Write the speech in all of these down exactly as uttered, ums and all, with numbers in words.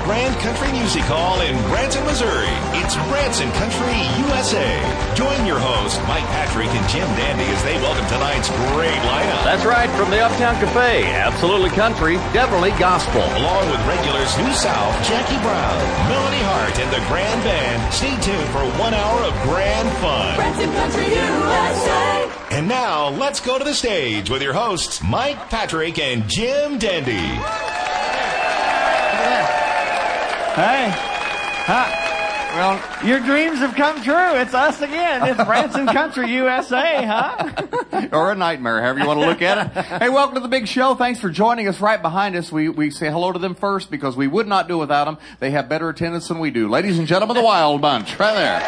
Grand Country Music Hall in Branson, Missouri. It's Branson Country U S A. Join your host, Mike Patrick and Jim Dandy, as they welcome tonight's great lineup. That's right, from the Uptown Cafe. Absolutely country, definitely gospel. Along with regulars New South, Jackie Brown, Melanie Hart, and the Grand Band. Stay tuned for one hour of grand fun. Branson Country U S A. And now, let's go to the stage with your hosts, Mike Patrick and Jim Dandy. Hey. Huh. Well, your dreams have come true. It's us again. It's Branson Country U S A, huh? Or a nightmare, however you want to look at it. Hey, welcome to the big show. Thanks for joining us. Right behind us, we, we say hello to them first because we would not do it without them. They have better attendance than we do. Ladies and gentlemen, the Wild Bunch, right there.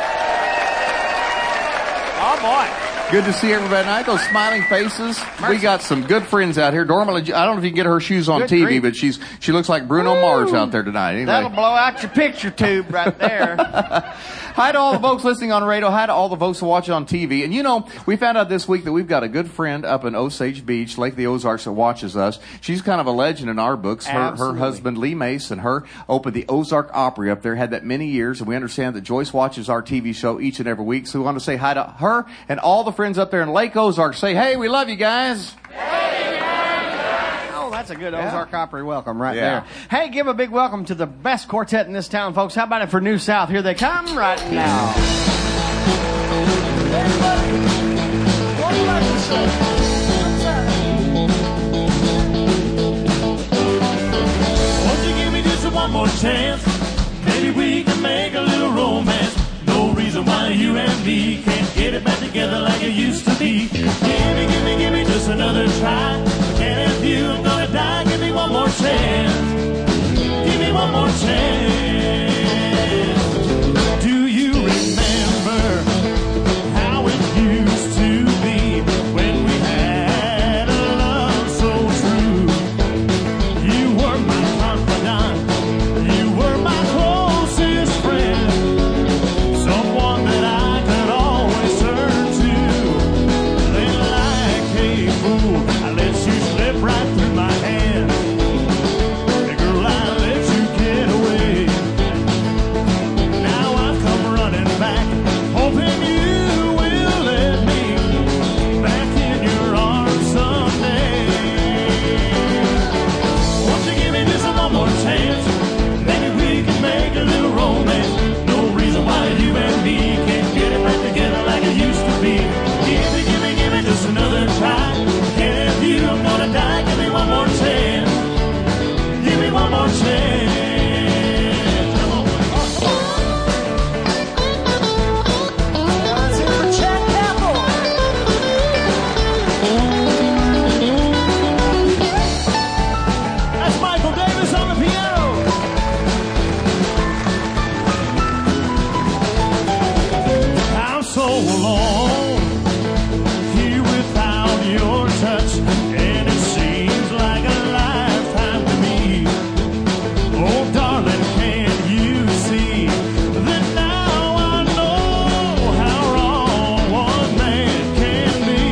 Oh, boy. Good to see everybody tonight. Those smiling faces. Mercy. We got some good friends out here. Dorma, I don't know if you can get her shoes on good T V, grief. but she's she looks like Bruno Woo. Mars out there tonight. Anyway. That'll blow out your picture tube right there. Hi to all the folks listening on radio. Hi to all the folks watching on T V. And you know, we found out this week that we've got a good friend up in Osage Beach, Lake of the Ozarks, that watches us. She's kind of a legend in our books. Her, her husband, Lee Mace, and her opened the Ozark Opry up there, had that many years. And we understand that Joyce watches our T V show each and every week. So we want to say hi to her and all the friends up there in Lake Ozark. Say, hey, we love you guys. Oh, that's a good yeah. Ozark Opry welcome right yeah. there. Hey, give a big welcome to the best quartet in this town, folks. How about it for New South? Here they come right now. Won't you give me just one more chance? Maybe we can make a little romance. No reason why you and me can't get it back together like it used to be. Give me, give me, give me just another try. I can't help you, I'm gonna die. Give me one more chance. Give me one more chance. Do you remember how it used to be when we had a love so true? You were my confidant. You were my closest friend. Someone that I could always turn to. Then like a fool, I let you slip right through my hands. Hey girl, I let you get away. Now I've come running back, hoping you will let me back in your arms someday. Won't you give me just one more chance? Maybe we can make a little romance. No reason why you and me can't get it back together like it used to be. Give me, give me, give me just another try. Can't help you, I'm gonna die. Give me one more chance. Give me one more chance. Come on, boy. Let's hear for Chad Campbell. That's Michael Davis on the piano. I'm so alone here without your touch, and it seems like a lifetime to me. Oh, darling, can't you see that now I know how wrong one man can be?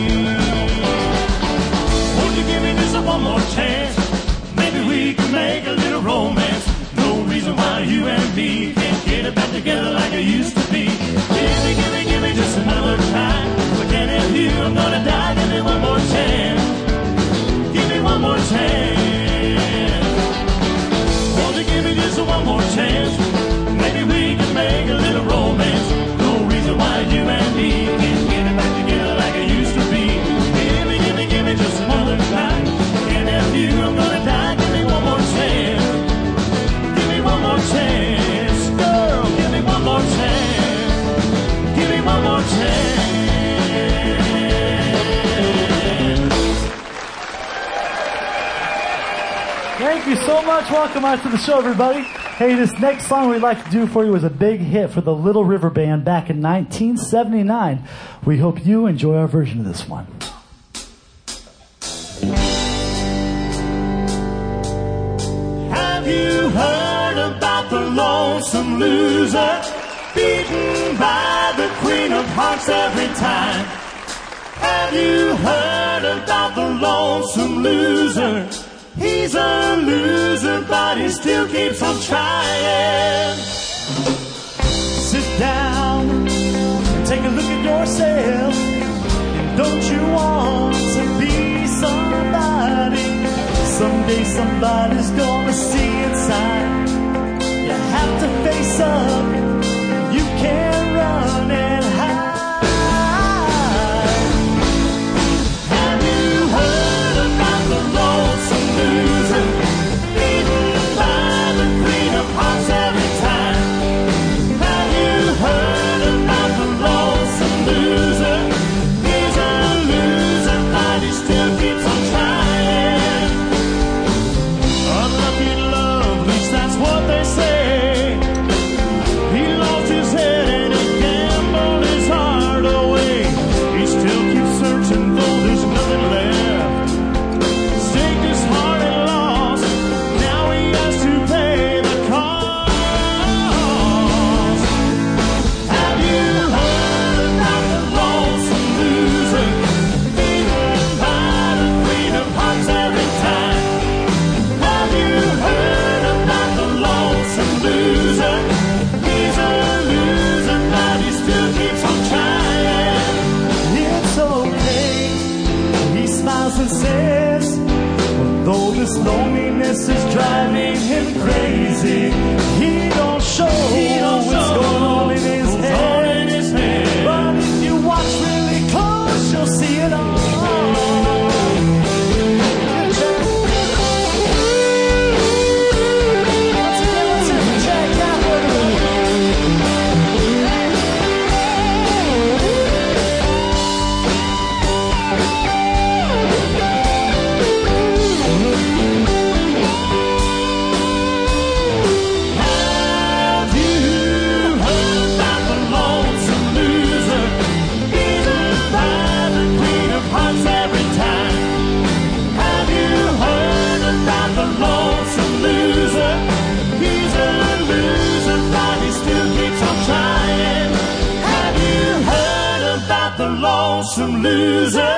Won't you give me just one more chance? Maybe we can make a little romance. No reason why you and me can't get it back together like it used to be. Give me, give me, give me just another try. But can't help you, I'm gonna die. Give me one more chance. Give me one more chance. Won't you give me just one more chance? Maybe we can make a little romance. No reason why you and me can't get it back together like it used to be. Give me, give me, give me just another try. Can't help you, I'm gonna die. Give me one more chance. Give me one more chance. Girl, give me one more chance. Give me one more chance. Thank you so much. Welcome out to the show, everybody. Hey, this next song we'd like to do for you was a big hit for the Little River Band back in nineteen seventy-nine. We hope you enjoy our version of this one. Have you heard about the lonesome loser, beaten by the Queen of Hearts every time? Have you heard about the lonesome loser? He's a loser, but he still keeps on trying. Sit down and take a look at yourself. And don't you want to be somebody? Someday somebody's gonna see inside. You have to face up. You can't run and hide. Have you heard about the lonesome loser? Beaten by the queen of hearts every time. Have you heard about the lonesome loser? He's a loser, but he still keeps on trying. Unlucky love, at least that's what they say. He lost his head and he gambled his heart away. He still keeps searching, though there's nothing left. Staked his heart and lost. Now he has to pay the cost. Have you heard about the lonesome loser? Beaten by the queen of hearts every time. Have you heard about the lonesome loser? He's a loser, but he still keeps on trying. It's okay, he smiles and says, although this loneliness is driving him crazy, he don't show what's going on in his head. But if you watch really close, you'll see it all. Have you heard about the lonesome loser? Beaten by the queen of hearts every time. Have you heard about the lonesome loser? He's a loser, but he still keeps on trying. Have you heard about the lonesome loser?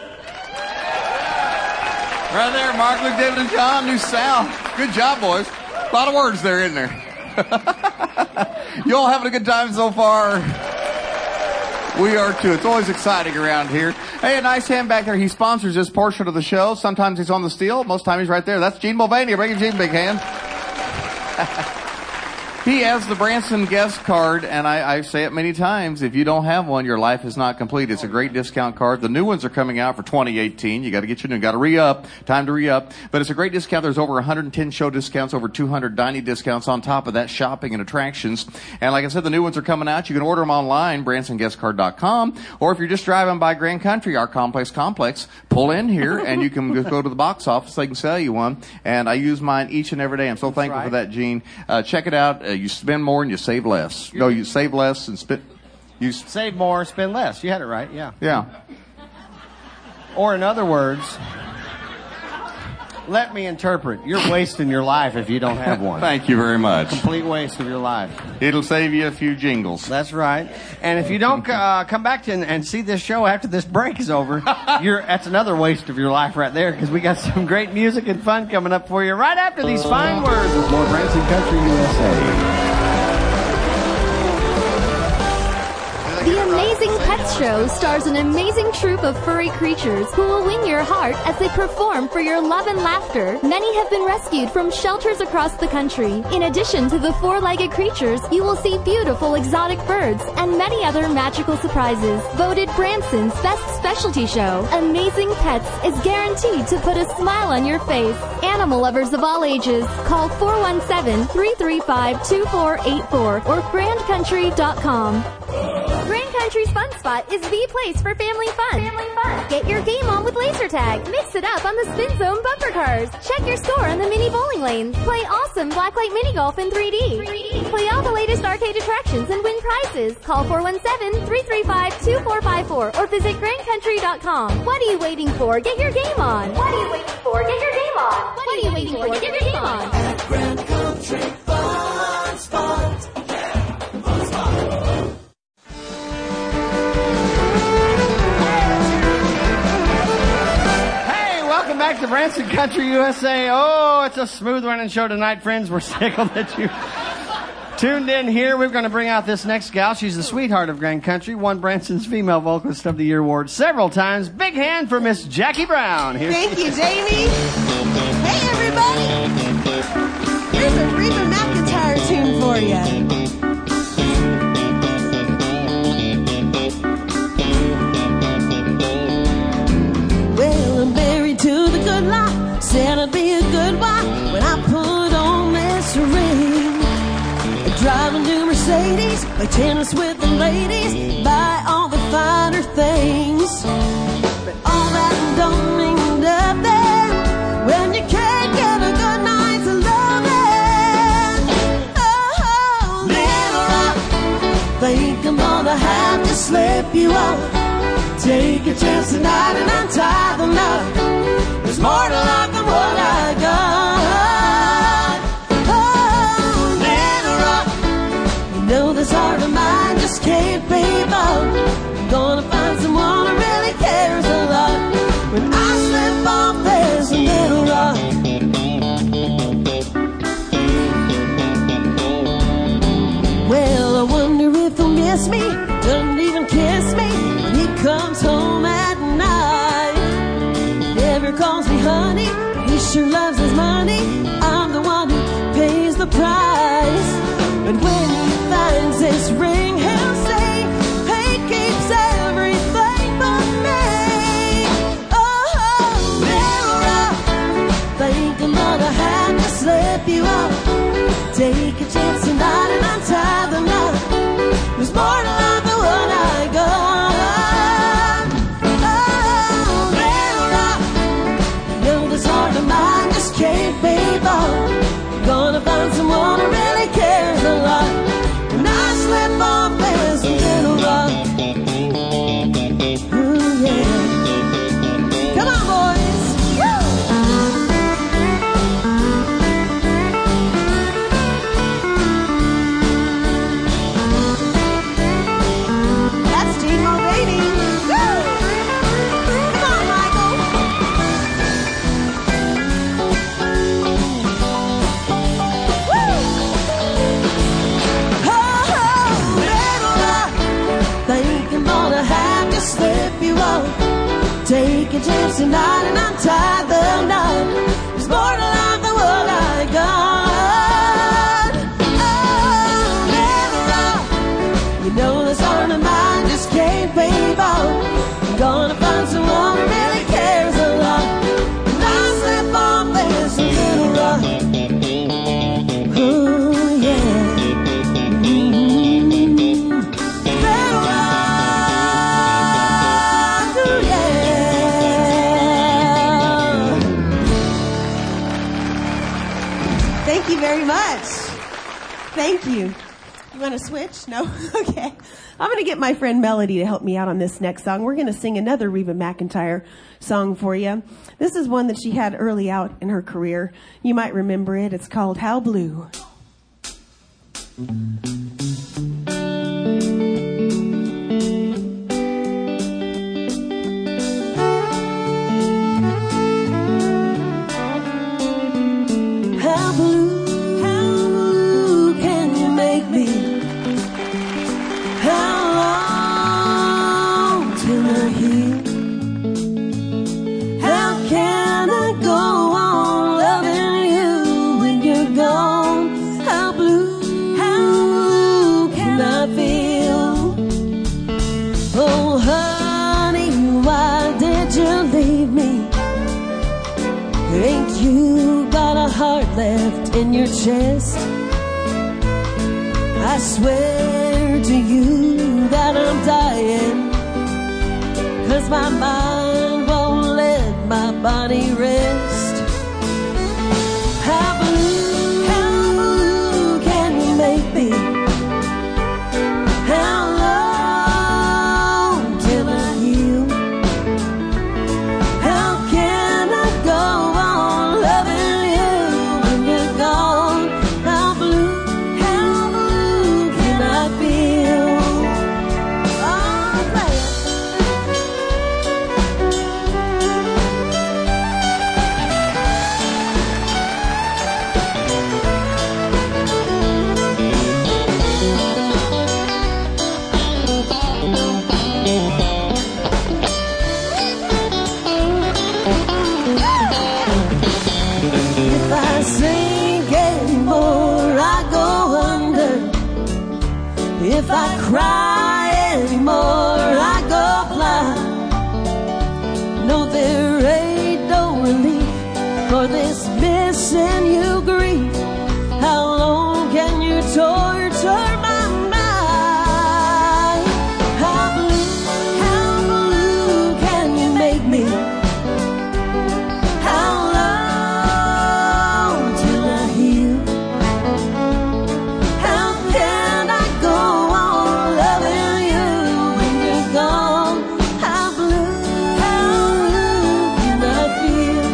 Right there, Mark, Luke, David, and John, new sound. Good job, boys. A lot of words there, isn't there? You all having a good time so far? We are too. It's always exciting around here. Hey, a nice hand back there. He sponsors this portion of the show. Sometimes he's on the steel. Most time he's right there. That's Gene Mulvaney. Bring Gene a big hand. He has the Branson guest card, and I, I say it many times, if you don't have one, your life is not complete. It's a great discount card. The new ones are coming out for twenty eighteen. You got to get your new, got to re-up. Time to re-up. But it's a great discount. There's over one hundred ten show discounts, over two hundred dining discounts on top of that, shopping and attractions. And like I said, the new ones are coming out. You can order them online, branson guest card dot com. Or if you're just driving by Grand Country, our complex complex, pull in here, and you can go to the box office. They can sell you one. And I use mine each and every day. I'm so thankful for that, Gene. Uh, check it out. Uh, you spend more and you save less. No, you save less and spend. You s- Save more, spend less. You had it right, yeah. Yeah. Or in other words, let me interpret. You're wasting your life if you don't have one. Thank you very much. Complete waste of your life. It'll save you a few jingles. That's right. And if you don't uh, come back to and, and see this show after this break is over, you're that's another waste of your life right there, because we got some great music and fun coming up for you right after these fine words with more Branson Country U S A. The Amazing Pets Show stars an amazing troupe of furry creatures who will win your heart as they perform for your love and laughter. Many have been rescued from shelters across the country. In addition to the four-legged creatures, you will see beautiful exotic birds and many other magical surprises. Voted Branson's best specialty show, Amazing Pets is guaranteed to put a smile on your face. Animal lovers of all ages, call four one seven, three three five, two four eight four or grand country dot com. Grand Country's Fun Spot is the place for family fun. Family fun. Get your game on with laser tag. Mix it up on the Spin Zone bumper cars. Check your score on the mini bowling lanes. Play awesome blacklight mini golf in three D. three D. Play all the latest arcade attractions and win prizes. Call four one seven, three three five, two four five four or visit grand country dot com. What are you waiting for? Get your game on. What are you waiting for? Get your game on. What are you waiting for? Get your game on. At Grand Country Fun Spot. Fun Spot. Back to Branson Country U S A. Oh, it's a smooth running show tonight, friends. We're tickled that you tuned in here. We're going to bring out this next gal. She's the sweetheart of Grand Country. Won Branson's Female Vocalist of the Year award several times. Big hand for Miss Jackie Brown. Here Thank you, Jamie. Hey, everybody. Here's a Reba McEntire tune for you. To the good life, said I'd be a good wife when I put on this ring. I drive a new Mercedes, play tennis with the ladies, buy all the finer things. But all that don't mean nothing when you can't get a good night's loving. Oh, little rock, think I'm gonna have to slip you off. Take a chance tonight and untie the knot. There's more to life than what I got. Oh, little rock, you know this heart of mine just can't be bought. I'm gonna find someone who really cares a lot. When I slip off this little rock. Well, I wonder if he'll miss me, doesn't even kiss me when he comes home at night. Never calls me honey, he sure loves his money. I'm the one who pays the price. But when he finds this ring, he'll say, hey, keeps everything but me. Oh, little rock, think I'm gonna have to slip you off. Take a chance tonight and untie the knot. There's more to life than what I got. Mine just can't be bought. Gonna find someone who really cares a lot. When I slip off this little rock. Ooh, yeah. Come on, boys. That's Timo, baby. Woo! Come on, Michael. Slip you off. Take a chance tonight and untie the knot. There's more to life than what I got. Oh, little rock, you know this heart of mine just can't be bought. I'm gonna find someone who really cares a lot. And I slip off this little rock. Oh, yeah. Thank you very much. Thank you. You want to switch? No? Okay. I'm going to get my friend Melody to help me out on this next song. We're going to sing another Reba McEntire song for you. This is one that she had early out in her career. You might remember it. It's called How Blue. How blue, how blue can you make me? How long till I heal? How can I go on loving you when you're gone? How blue, how blue can I feel? Oh honey, why did you leave me? Ain't you got a heart left in your chest? I swear to you that I'm dying, 'cause my mind won't let my body rest. How blue, how blue can you make me? How long till I heal? How can I go on loving you when you're gone? How blue, how blue can I feel? Oh, play it. if I cry anymore, I go blind. No, there ain't no relief for this missing you grief. How long can you torture my mind? How blue, how blue can you make me? How long till I heal? How can I go on loving you when you're gone? How blue, how blue can I feel?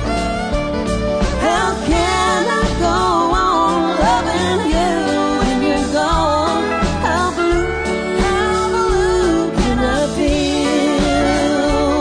How can I go on loving you when you're gone? How blue, how blue can I feel?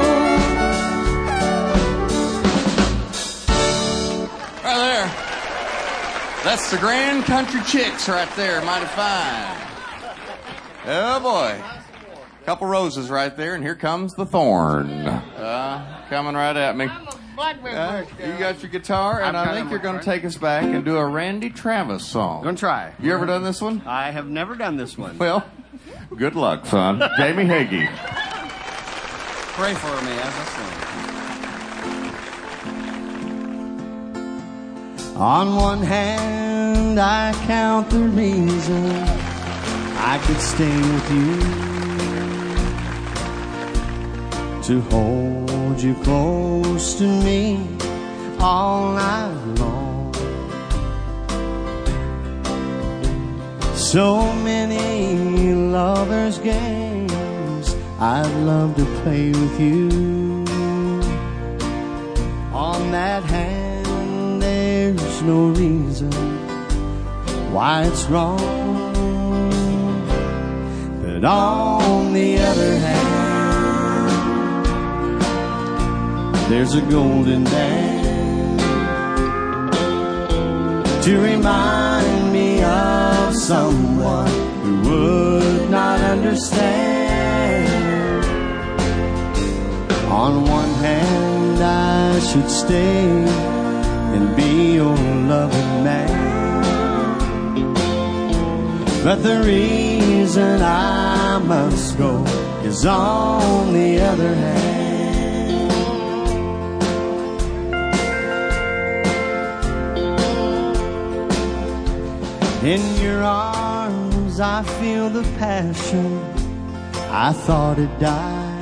Right there. That's the Grand Country Chicks right there. Mighty fine. Oh, boy. Couple roses right there, and here comes the thorn. Uh, coming right at me. Uh, you got your guitar, and I think you're going to take us back and do a Randy Travis song. Gonna try. You ever done this one? I have never done this one. Well, good luck, son. Jamie Hagee. Pray for me as I sing. On one hand, I count the reason I could stay with you, to hold you close to me all night long. So many lovers' games I'd love to play with you. On that hand, there's no reason why it's wrong. But on the other hand, there's a golden band to remind me of someone who would not understand. On one hand, I should stay and be your loving man, but the reason I must go is on the other hand. In your arms I feel the passion I thought had died.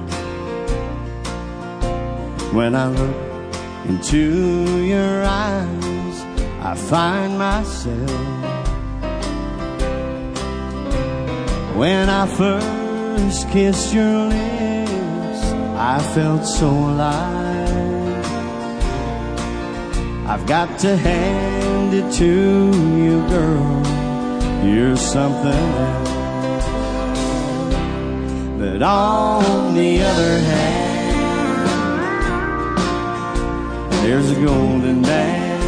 When I look into your eyes, I find myself. When I first kissed your lips, I felt so alive. I've got to hand it to you, girl, you're something else. But on the other hand, there's a golden band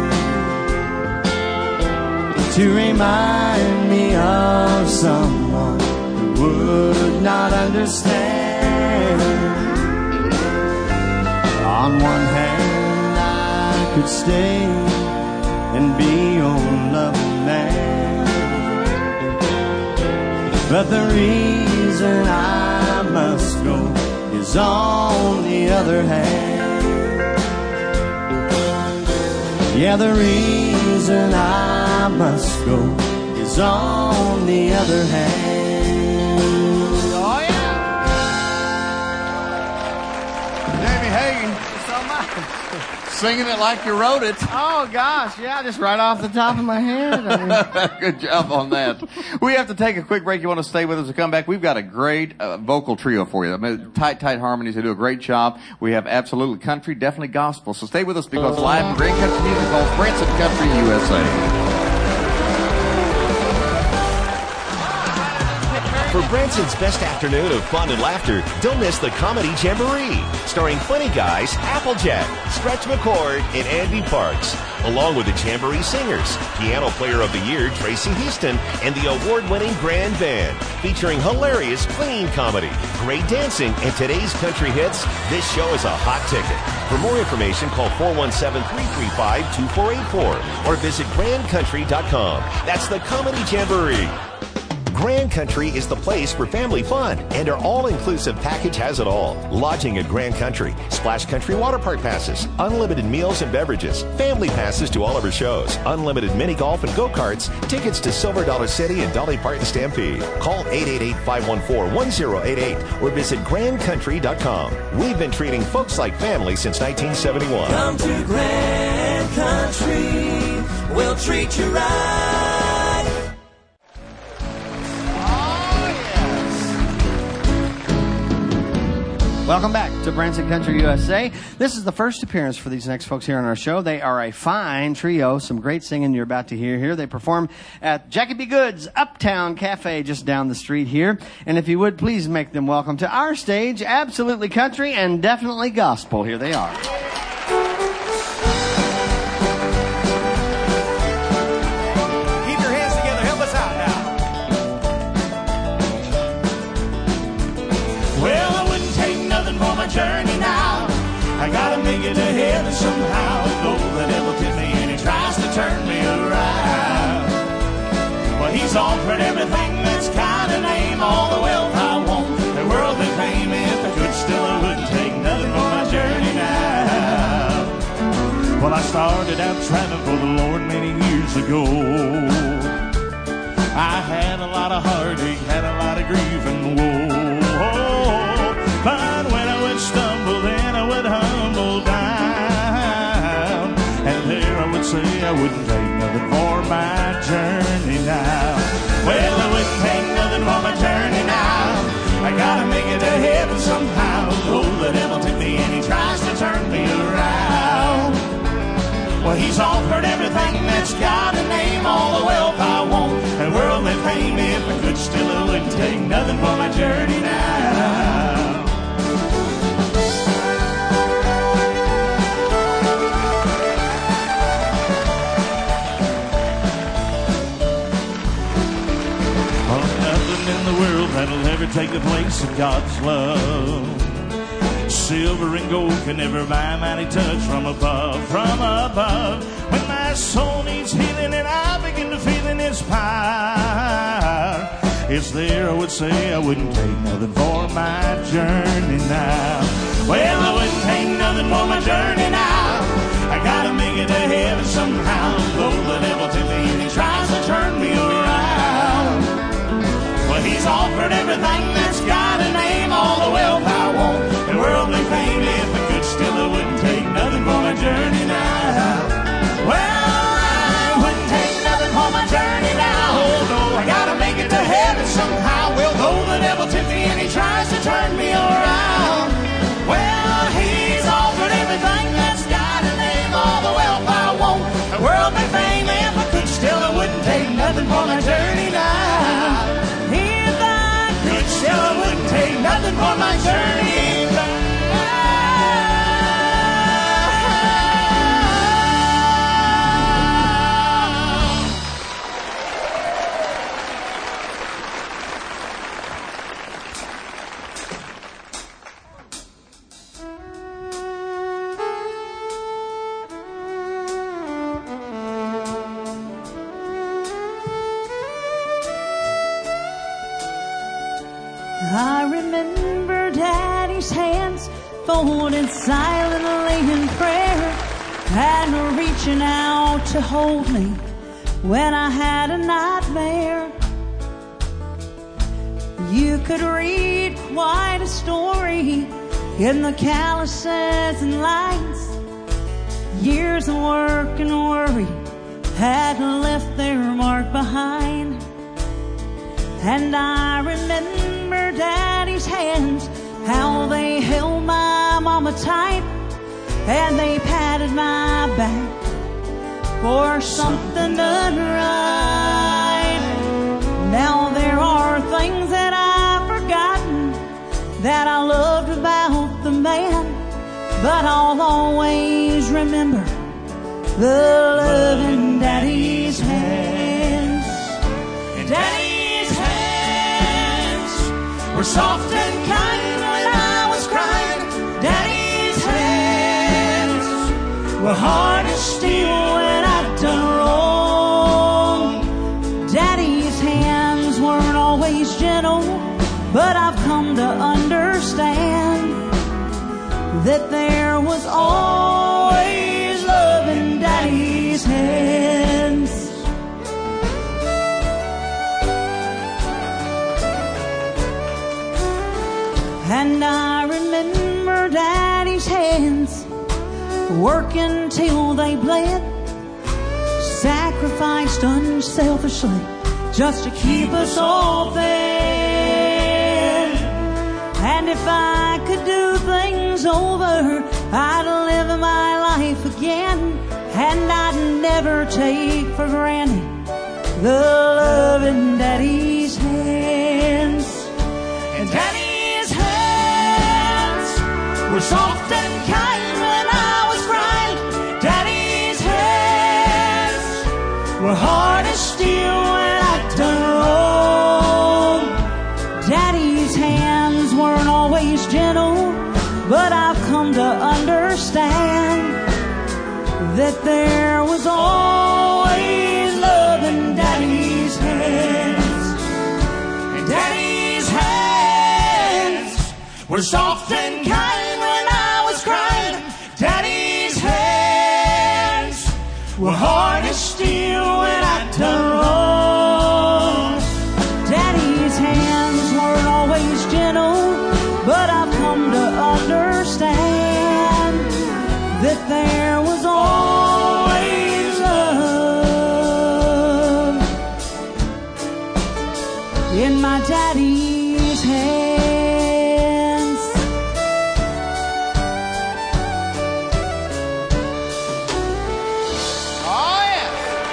to remind me of someone who would not understand. On one hand, I could stay and be your loving man, but the reason I must go is on the other hand. Yeah, the reason I must go is on the other hand. Oh, yeah! Jamie Hagan. So much. Singing it like you wrote it. Oh, gosh, yeah, just right off the top of my head. I mean. Good job on that. We have to take a quick break. You want to stay with us to come back? We've got a great uh, vocal trio for you. I mean, tight, tight harmonies. They do a great job. We have absolutely country, definitely gospel. So stay with us because live from Grand Country Music Hall, Branson Country, U S A. For Branson's best afternoon of fun and laughter, don't miss the Comedy Jamboree, starring funny guys Applejack, Stretch McCord, and Andy Parks, along with the Jamboree Singers, Piano Player of the Year Tracy Houston, and the award-winning Grand Band, featuring hilarious clean comedy, great dancing, and today's country hits. This show is a hot ticket. For more information, call four one seven, three three five, two four eight four or visit grand country dot com. That's the Comedy Jamboree. Grand Country is the place for family fun, and our all-inclusive package has it all. Lodging at Grand Country, Splash Country water park passes, unlimited meals and beverages, family passes to all of our shows, unlimited mini golf and go-karts, tickets to Silver Dollar City and Dolly Parton Stampede. Call eight eight eight, five one four, one zero eight eight or visit grand country dot com. We've been treating folks like family since nineteen seventy-one. Come to Grand Country, we'll treat you right. Welcome back to Branson Country U S A. This is the first appearance for these next folks here on our show. They are a fine trio, some great singing you're about to hear here. They perform at Jackie B. Good's Uptown Cafe just down the street here. And if you would, please make them welcome to our stage, Absolutely Country and Definitely Gospel. Here they are. Journey now, I gotta make it to heaven somehow. Though the devil tempts me and he tries to turn me around, well, he's offered everything that's kind of name, all the wealth I want, the worldly fame. If I could, still I wouldn't take nothing for my journey now. Well, I started out traveling for the Lord many years ago. I had a lot of heartache, had a lot of grief and woe, but when I would stumble, then I would humble down, and there I would say I wouldn't take nothing for my journey now. Well, I wouldn't take nothing for my journey now. I gotta make it to heaven somehow. Oh, the devil took me and he tries to turn me around. Well, he's offered everything that's got a name, all the wealth I want, and worldly fame. If I could, still I wouldn't take nothing for my journey now. In the world that'll ever take the place of God's love. Silver and gold can never buy mighty touch from above, from above. When my soul needs healing and I begin to feel in its power, it's there I would say I wouldn't take nothing for my journey now. Well, I wouldn't take nothing for my journey now. I gotta make it to heaven somehow. Though the devil tempts me and he tries to turn me around, well, he's offered everything that's got a name, all the wealth I want, and worldly fame. If I could, still I wouldn't take nothing for my journey now. Well, I wouldn't take nothing for my journey now. Oh, no, I gotta make it to heaven somehow. Well, though the devil tempts me and he tries to turn me around, well, he's offered everything that's got a name, all the wealth I want, and worldly fame. If I could, still I wouldn't take nothing for my journey now. Still I wouldn't take nothing for my journey back. I remember Daddy's hands folded silently in prayer, and reaching out to hold me when I had a nightmare. You could read quite a story in the calluses and lines. Years of work and worry had left their mark behind. And I remember Daddy's hands, how they held my mama tight, and they patted my back for something done right. Now there are things that I've forgotten that I loved about the man, but I'll always remember the love in Daddy's hands. And Daddy's hands were soft and kind when I was crying. Daddy's hands were hard as steel when I'd done wrong. Daddy's hands weren't always that there was always love in Daddy's hands. And I remember Daddy's hands working till they bled, sacrificed unselfishly just to keep us all fed. And if I could do things over, I'd live my life again, and I'd never take for granted the love in Daddy's hands. And Daddy's hands were soft and kind when I was crying. Daddy's hands were hard as steel when I'd done wrong. Daddy's hands weren't always gentle, but I've come to understand that there was always love in Daddy's hands. And Daddy's hands were soft and kind when I was crying. Daddy's hands were hard as steel when I'd done wrong. Daddy's hands weren't always gentle, but I've come to understand that there was always love in my Daddy's hands. Oh, yeah.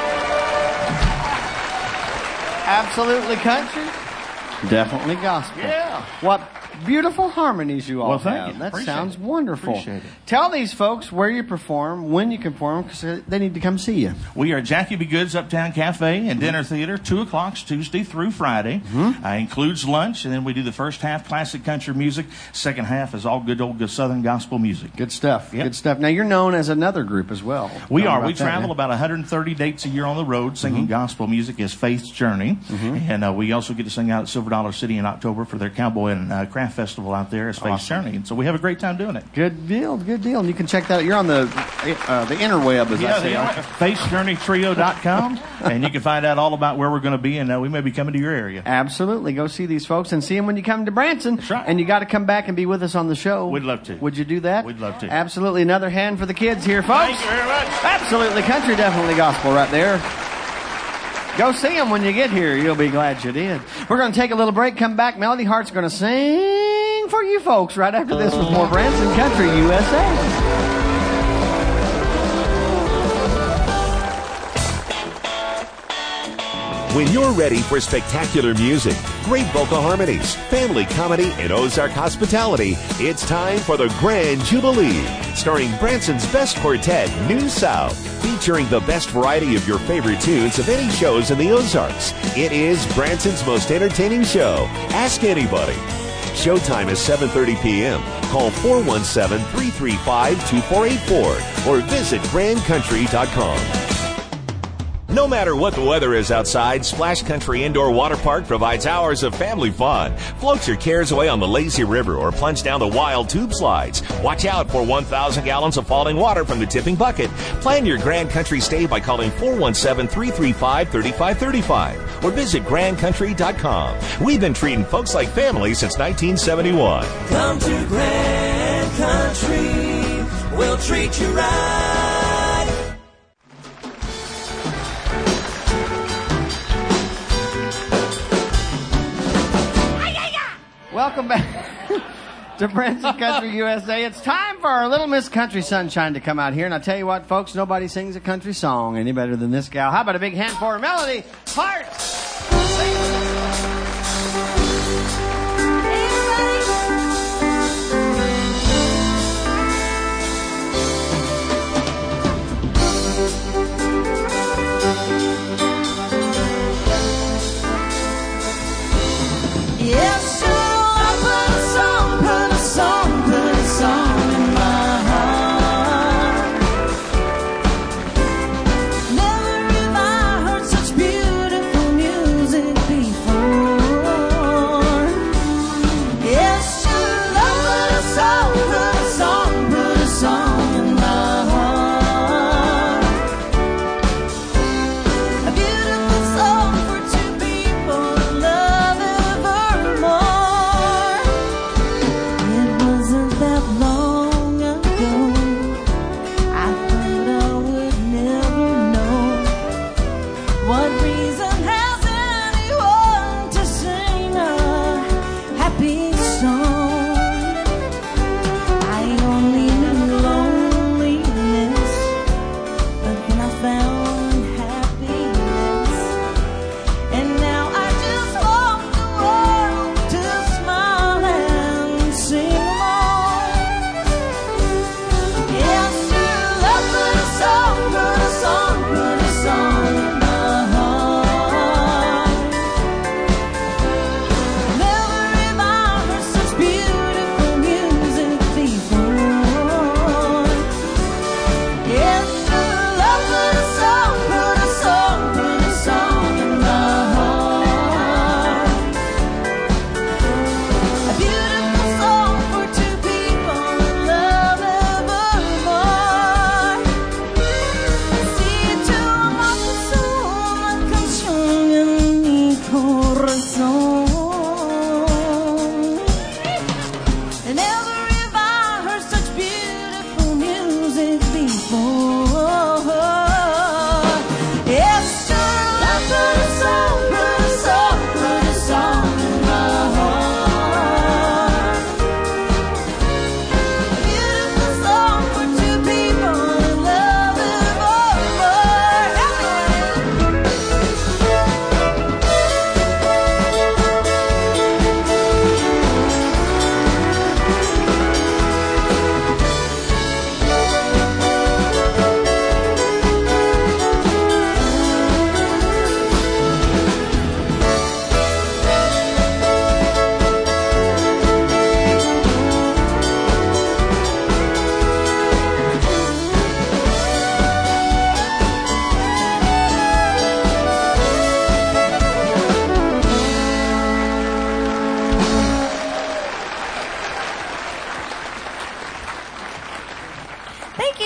Absolutely country. Definitely gospel. Yeah. What beautiful harmonies you all Well, thank have. you. That Appreciate sounds it. wonderful. Appreciate it. Tell these folks where you perform, when you can perform, because they need to come see you. We are Jackie B. Good's Uptown Cafe and Dinner Theater, two o'clock Tuesday through Friday. Mm-hmm. Uh, includes lunch, and then we do the first half classic country music. Second half is all good old good Southern gospel music. Good stuff. Yep. Good stuff. Now, you're known as another group as well. We Tell are. them We about that, travel man. about one hundred thirty dates a year on the road singing Mm-hmm. gospel music as Faith's Journey. Mm-hmm. And uh, we also get to sing out at Silver Dollar City in October for their Cowboy and uh, Craft Festival out there as Faith's Awesome. Journey. And so we have a great time doing it. Good deal. Good deal. And you can check that out. You're on the uh, the interweb, as I say. Yeah, faith journey trio dot com, and you can find out all about where we're going to be, and uh, we may be coming to your area. Absolutely. Go see these folks and see them when you come to Branson. That's right. And you got to come back and be with us on the show. We'd love to. Would you do that? We'd love to. Absolutely. Another hand for the kids here, folks. Thank you very much. Absolutely country, definitely gospel right there. Go see them when you get here. You'll be glad you did. We're going to take a little break, come back. Melody Hart's going to sing for you folks right after this with more Branson Country U S A. When you're ready for spectacular music, great vocal harmonies, family comedy, and Ozark hospitality, it's time for the Grand Jubilee, starring Branson's best quartet, New South, featuring the best variety of your favorite tunes of any shows in the Ozarks. It is Branson's most entertaining show. Ask anybody. Showtime is seven thirty p.m. Call four one seven, three three five, two four eight four or visit grand country dot com. No matter what the weather is outside, Splash Country Indoor Water Park provides hours of family fun. Float your cares away on the lazy river or plunge down the wild tube slides. Watch out for one thousand gallons of falling water from the tipping bucket. Plan your Grand Country stay by calling four one seven, three three five, three five three five or visit grand country dot com. We've been treating folks like family since nineteen seventy-one. Come to Grand Country, we'll treat you right. Welcome back to Branson Country U S A. It's time for our Little Miss Country Sunshine to come out here. And I tell you what, folks, nobody sings a country song any better than this gal. How about a big hand for her, Melody Hart? Yes, sir. Put a song, put a song, put a song in my heart. Never have I heard such beautiful music.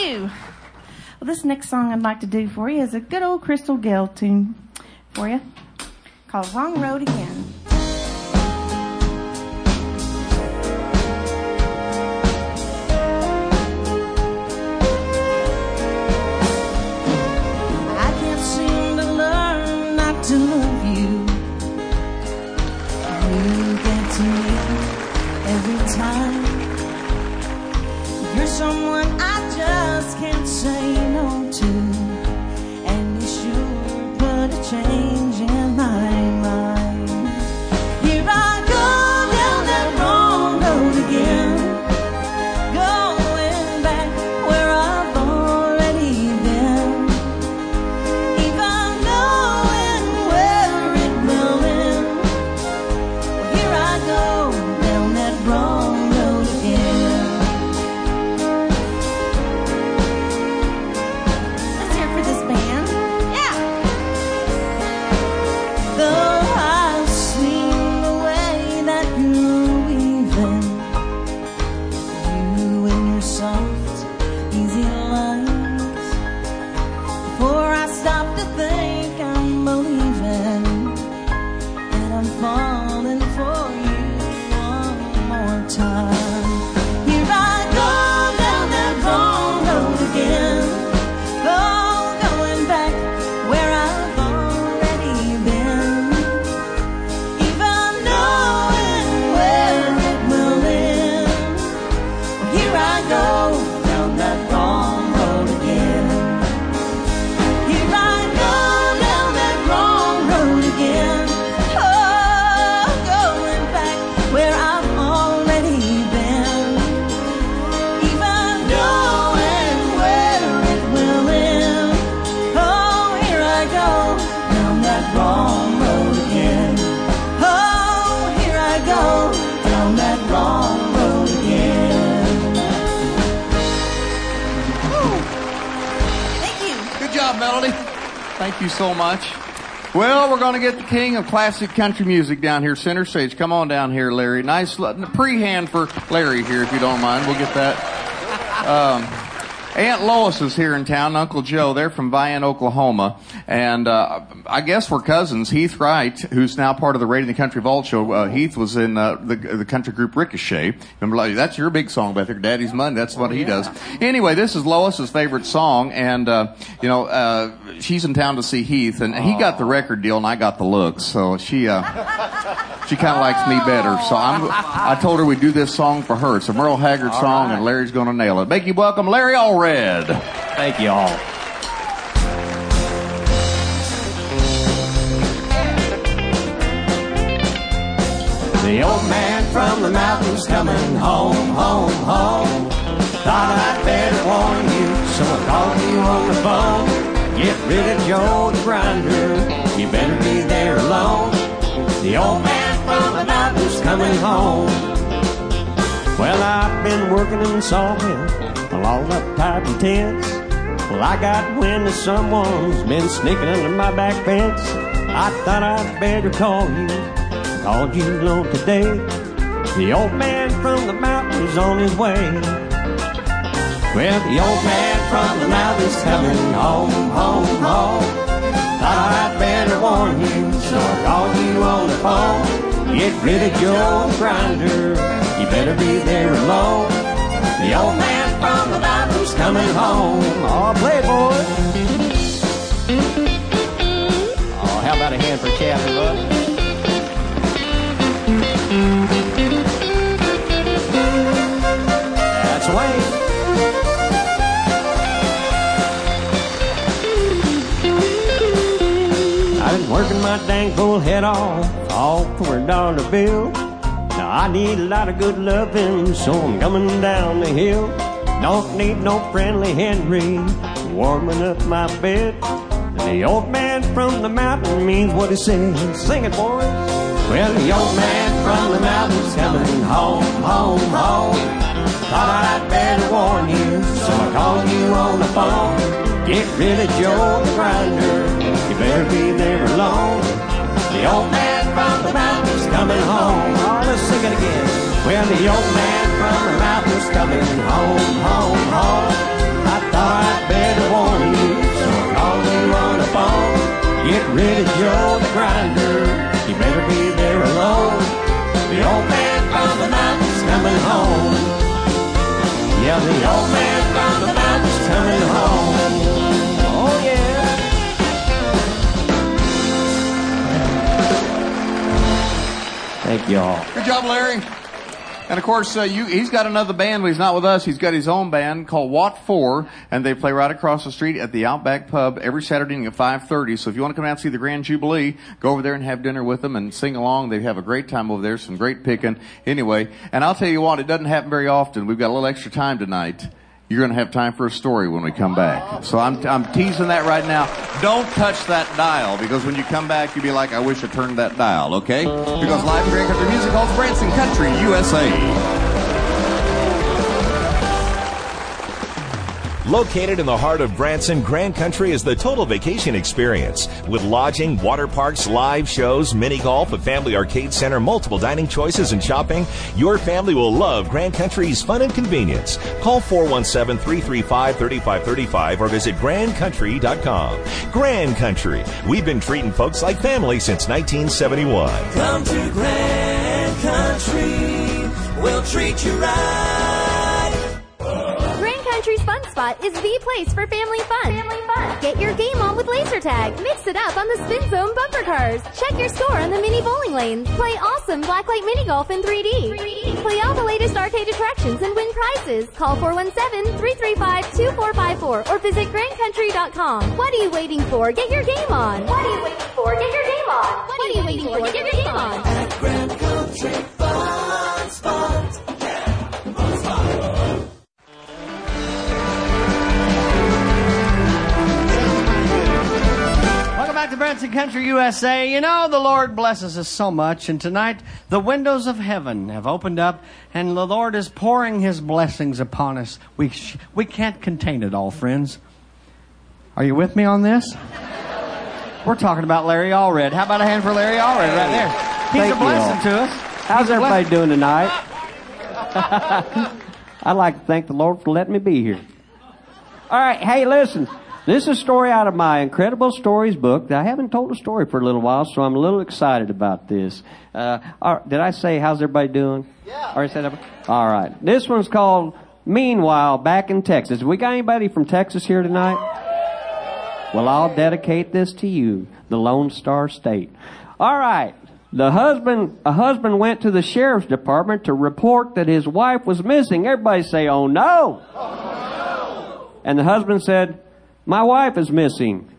you. Well, this next song I'd like to do for you is a good old Crystal Gayle tune for you called Wrong Road Again. I can't seem to learn not to love you. You get to me every time. You're someone I just can't say no to, and you sure put a change in my mind. Here I go down that wrong road again, going back where I've already been, even knowing where it will end. Well, here I go down that wrong road again. Let's hear it for this band. Yeah. Though I've seen the way that you're weaving, you and your soft, easy lines. Before I stop to think, I'm believing that I'm falling for you one more time. Here I go down that wrong road again. Oh, going back where I've already been, even knowing where it will end. Well, here I go down that wrong road again. Here I go down that wrong road again. Oh, going back where I've already been, even knowing where it will end. Oh, here I go down that wrong road again. Oh, here I go down that wrong road again. Woo. Thank you. Good job, Melody. Thank you so much. Well, we're going to get the king of classic country music down here, center stage. Come on down here, Larry. Nice l- pre-hand for Larry here, if you don't mind. We'll get that. Um, Aunt Lois is here in town, Uncle Joe. They're from Vian, Oklahoma. And uh, I guess we're cousins. Heath Wright, who's now part of the Radio the Country Vault show. Uh, Heath was in uh, the the country group Ricochet. Remember, like, that's your big song back there, Daddy's Money. That's what he does. Anyway, this is Lois's favorite song. And, uh, you know, uh, she's in town to see Heath. And he got the record deal, and I got the looks. So she... Uh, She kind of likes me better, so I'm, I told her we'd do this song for her. It's a Merle Haggard All song, right. and Larry's going to nail it. Make you welcome Larry Allred. Thank you all. The old man from the mountains coming home, home, home. Thought I'd better warn you, so I called you on the phone. Get rid of Joe the grinder, you better be there alone. The old man from the mountains coming home. Well, I've been working in sawmill, all uptight and tense. Well, I got wind that someone's been sneaking under my back fence. I thought I'd better call you, called you alone today. The old man from the mountains on his way. Well, the old man from the mountains coming home, home, home. Thought I'd better warn you, so I called you on the phone. Get rid of Joe the grinder, you better be there alone. The old man from the mountains coming home. Oh, play it, boys. Oh, how about a hand for Chappie, bud? That's the way. I've been working my dang full head off, all for a dollar bill. Now I need a lot of good loving, so I'm coming down the hill. Don't need no friendly Henry warming up my bed. The old man from the mountain means what he says. Sing it, boys. Well, the old man from the mountain's coming home, home, home. Thought I'd better warn you, so I called you on the phone. Get rid of Joe the grinder, you better be there alone. The old man from the mountains coming home. Oh, let's sing it again. Well, the old man from the mountains coming home, home, home. I thought Now the old man from the mountain's coming home. Oh, yeah. Thank you all. Good job, Larry. And of course, uh, you, he's got another band, but he's not with us. He's got his own band called Watt four, and they play right across the street at the Outback Pub every Saturday evening at five thirty. So if you want to come out and see the Grand Jubilee, go over there and have dinner with them and sing along. They have a great time over there, some great picking. Anyway, and I'll tell you what, it doesn't happen very often. We've got a little extra time tonight. You're going to have time for a story when we come back. So I'm, I'm teasing that right now. Don't touch that dial, because when you come back, you'll be like, I wish I turned that dial, okay? Because live in Grand Country Music Hall's Branson Country, U S A. Located in the heart of Branson, Grand Country is the total vacation experience. With lodging, water parks, live shows, mini golf, a family arcade center, multiple dining choices, and shopping, your family will love Grand Country's fun and convenience. Call four one seven, three three five, three five three five or visit grand country dot com. Grand Country. We've been treating folks like family since nineteen seventy-one. Come to Grand Country, we'll treat you right. Grand Country's Fun Spot is the place for family fun. Family fun. Get your game on with laser tag. Mix it up on the Spin Zone bumper cars. Check your score on the mini bowling lanes. Play awesome blacklight mini golf in three D. three D. Play all the latest arcade attractions and win prizes. Call four one seven, three three five, two four five four or visit grand country dot com. What are you waiting for? Get your game on. What are you waiting for? Get your game on. What are you waiting for? Get your game on. At Grand Country Fun Spot. Yeah, Fun Spot. Back to Branson Country, U S A. You know, the Lord blesses us so much, and tonight the windows of heaven have opened up, and the Lord is pouring His blessings upon us. We sh- we can't contain it all, friends. Are you with me on this? We're talking about Larry Allred. How about a hand for Larry Allred right there? He's Thank a blessing you to us. How's He's a everybody blessing. doing tonight? I'd like to thank the Lord for letting me be here. All right, hey, listen. This is a story out of my Incredible Stories book. I haven't told a story for a little while, so I'm a little excited about this. Uh, all right, did I say, how's everybody doing? Yeah. Already said that? All right. This one's called Meanwhile Back in Texas. We got anybody from Texas here tonight? Well, I'll dedicate this to you, the Lone Star State. All right. The husband, a husband went to the sheriff's department to report that his wife was missing. Everybody say, oh no. Oh, no. And the husband said, my wife is missing.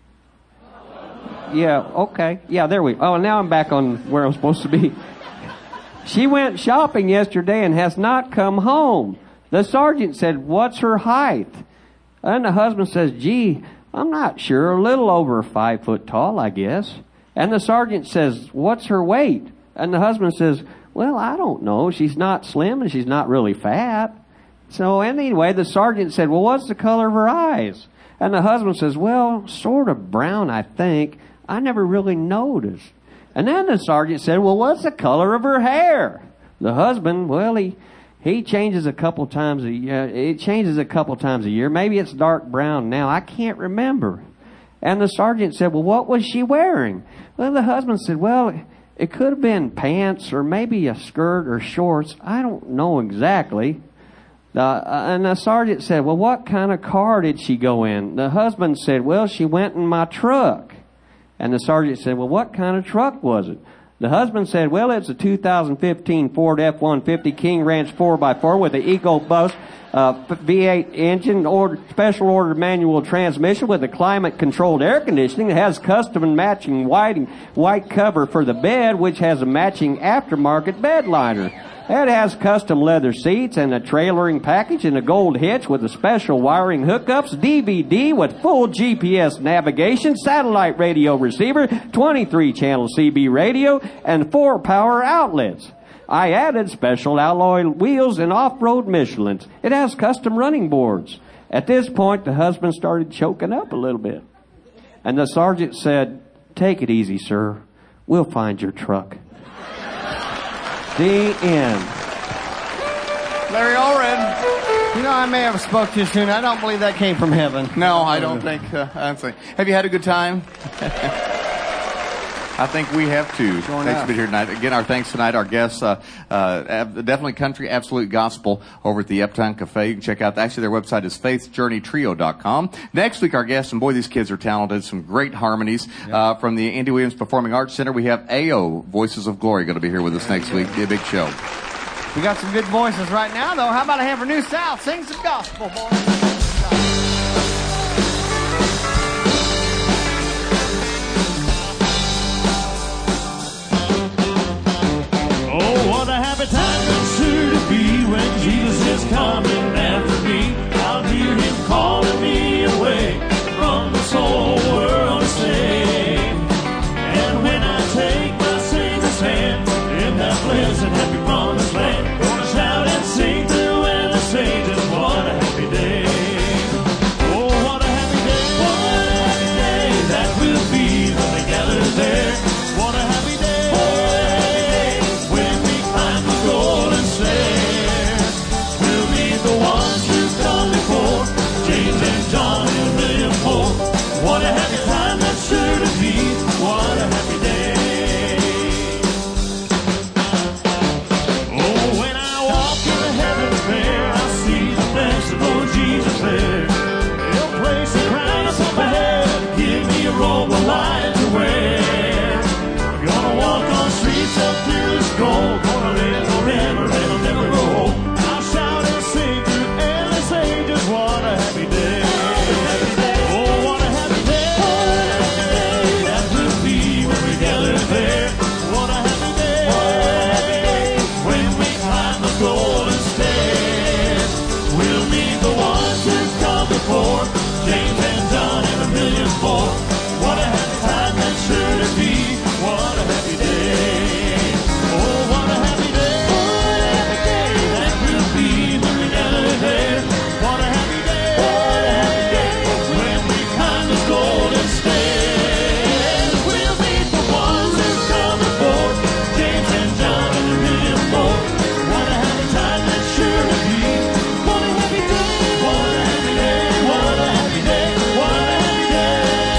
Yeah, okay. Yeah, there we Oh, now I'm back on where I'm supposed to be. She went shopping yesterday and has not come home. The sergeant said, what's her height? And the husband says, gee, I'm not sure. A little over five foot tall, I guess. And the sergeant says, what's her weight? And the husband says, well, I don't know. She's not slim and she's not really fat. So anyway, the sergeant said, well, what's the color of her eyes? And the husband says, well, sort of brown, I think. I never really noticed. And then the sergeant said, well, what's the color of her hair? The husband, well, he he changes a couple times a year. It changes a couple times a year. Maybe it's dark brown now. I can't remember. And the sergeant said, well, what was she wearing? Well, the husband said, well, it could have been pants or maybe a skirt or shorts. I don't know exactly. Uh, and the sergeant said, well, what kind of car did she go in? The husband said, well, she went in my truck. And the sergeant said, well, what kind of truck was it? The husband said, well, it's a two thousand fifteen Ford F one fifty King Ranch four by four with an EcoBoost uh, V eight engine, order, special order manual transmission with a climate-controlled air conditioning. It has custom and matching white, white cover for the bed, which has a matching aftermarket bed liner. It has custom leather seats and a trailering package and a gold hitch with a special wiring hookups, D V D with full G P S navigation, satellite radio receiver, twenty-three channel C B radio, and four power outlets. I added special alloy wheels and off-road Michelins. It has custom running boards. At this point, the husband started choking up a little bit. And the sergeant said, take it easy, sir. We'll find your truck. The end. Larry Allred. You know, I may have spoke too soon. I don't believe that came from heaven. No, I don't think. Uh, I don't think. Have you had a good time? I think we have too. Sure Thanks enough. for being here tonight. Again, our thanks tonight. Our guests, uh, uh, ab- definitely country, absolute gospel over at the Uptown Cafe. You can check out, actually their website is faith journey trio dot com. Next week, our guests, and boy, these kids are talented. Some great harmonies, uh, from the Andy Williams Performing Arts Center. We have A O, Voices of Glory, going to be here with us next week. Be a big show. We got some good voices right now, though. How about I have for New South? Sing some gospel, boys. Oh, what a happy time it's sure to be when Jesus is coming after me. I'll hear him calling me away from this whole world to save. And when I take my Savior's hand in that pleasant, happy promised land, gonna shout and sing through and the sages. What a happy day. Oh, what a happy day. What a happy day that will be when we gather there. What a happy day. Golden stairs. We'll meet the ones who've come before, James and John and William Moore. What a happy time that's sure to be. What a happy day. Oh, when I walk in the heaven's fair, I see the festival Jesus there. He'll place a crown upon my head, give me a robe of light to wear. I'm gonna walk on streets of purest gold, gonna live forever and I'll never grow old. I'll shout and sing through endless ages. What a happy day. Oh, what a happy day. That will be when we gather there. What a happy day. When we climb the golden stairs. We'll meet the ones who've come before, James and John and a million more. What a happy time that's sure to be. What a happy day. Oh, what a happy day. What a happy day that will be when we gather there. What a happy day. What a happy day when we climb the golden stairs. We'll meet the ones who've come before, James and John and a million more. What a happy time that's sure to be. What a happy day. What a happy day. What a happy day. What a happy day.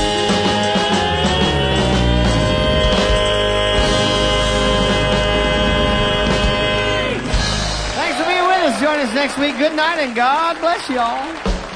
Thanks for being with us. Join us next week. Good night and God bless you all.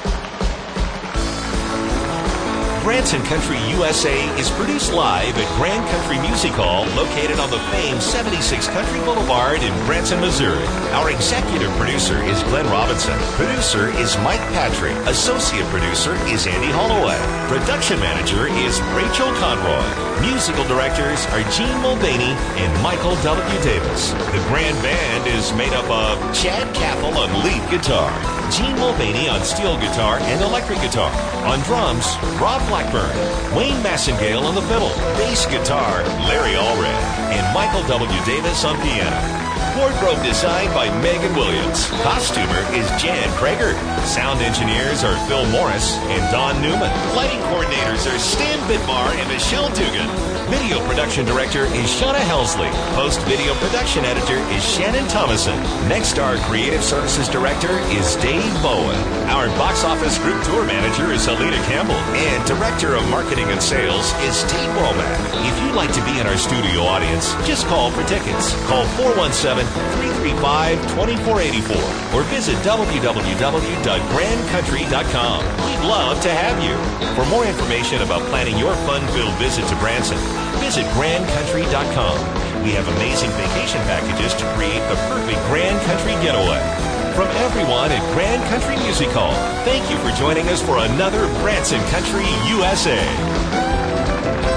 Branson Country U S A is produced live at Grand Country Music Hall, located on the famed seventy-six Country Boulevard in Branson, Missouri. Our executive producer is Glenn Robinson. Producer is Mike Patrick. Associate producer is Andy Holloway. Production manager is Rachel Conroy. Musical directors are Gene Mulvaney and Michael W. Davis. The grand band is made up of Chad Caffel on lead guitar, Gene Mulvaney on steel guitar and electric guitar. On drums, Rob Blackburn, Wayne Massengale on the fiddle, bass guitar, Larry Allred, and Michael W. Davis on piano. Wardrobe designed by Megan Williams. Costumer is Jan Krager. Sound engineers are Phil Morris and Don Newman. Lighting coordinators are Stan Bidmar and Michelle Dugan. Video production director is Shauna Helsley. Post-video production editor is Shannon Thomason. Nexstar Creative Services Director is Dave Bowen. Our box office group tour manager is Alina Campbell. And Director of Marketing and Sales is Tate Womack. If you'd like to be in our studio audience, just call for tickets. Call four one seven, three three five, two four eight four or visit w w w dot grand country dot com. We'd love to have you. For more information about planning your fun-filled visit to Branson, visit grand country dot com. We have amazing vacation packages to create the perfect Grand Country getaway. From everyone at Grand Country Music Hall, thank you for joining us for another Branson Country U S A.